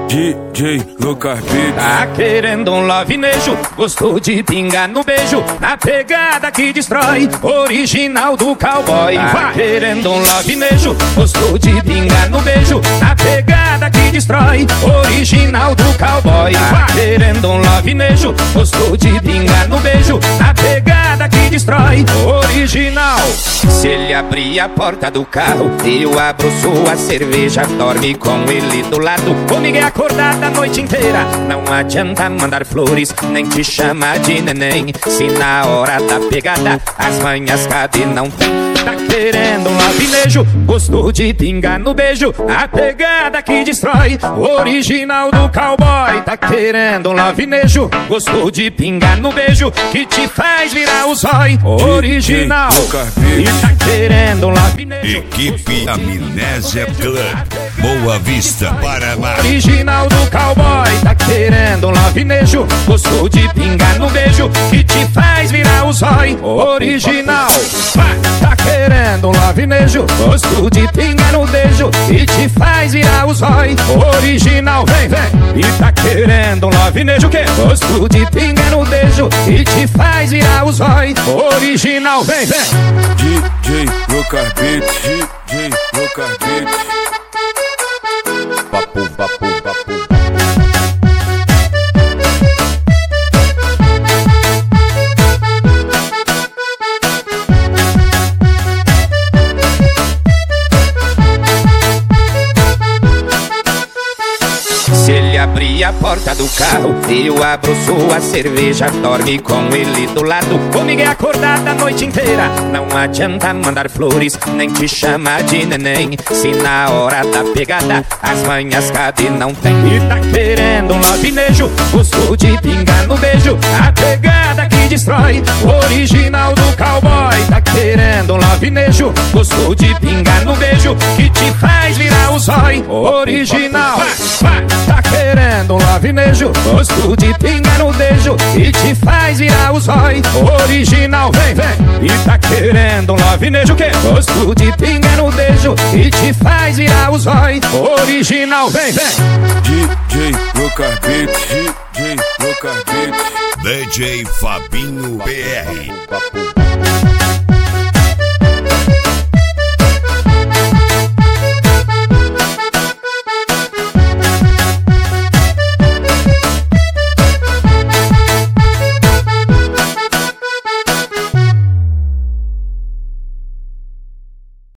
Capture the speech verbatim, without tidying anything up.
D J Lucas Beats. Tá querendo um lovinejo, gostou de pingar no beijo, na pegada que destrói, original do cowboy. Tá querendo um lovinejo, gostou de pingar no beijo, na pegada que destrói, original do cowboy. Tá querendo um lovinejo, gostou de pingar no beijo, na pegada que destrói, original. Se ele abrir a porta do carro, eu abro sua cerveja, dorme com ele do lado, comigo é acordada a noite inteira. Não adianta mandar flores, nem te chamar de neném, se na hora da pegada as manhas cadê não tem. Tá querendo um lovinejo, gostou de pingar no beijo, a pegada que destrói, original do cowboy. Tá querendo um lovinejo, gostou de pingar no beijo, que te faz virar o zói, original. E tá querendo um lovinejo, Equipe Amnésia Club, Boa Vista, Paraná. Original do cowboy. Tá querendo um lovinejo, gostou de pingar no beijo, que te faz virar o zói, original. Tá querendo um lovinejo, gostou de pingar no beijo, e te faz virar o zói, original. Vem, vem. E tá querendo um lovinejo que gostou de pingar no beijo, e te faz virar o zói, original. Vem, vem. D J Lucas Beats. D J Lucas Beats. Papo, papo, papo. Se ele abrir a porta do carro, eu abro sua cerveja, dorme com ele do lado, comigo é acordada a noite inteira. Não adianta mandar flores, nem te chamar de neném, se na hora da pegada as manhas cadê não tem. E tá querendo um lovinejo, gostou de pingar no beijo, a pegada que destrói, original do cowboy. Tá querendo um lovinejo, gostou de pingar no beijo, que te faz virar o zói, original. Tá querendo um lovinejo, gostou de pingar no beijo, e te faz virar o zói, original. Vem, vem. E tá querendo um lovinejo que gostou de pingar no beijo, e te faz virar o zói, original. Vem, vem. D J Lucas Beats. D J Lucas Beats. D J Fabinho B R. Papo, papo.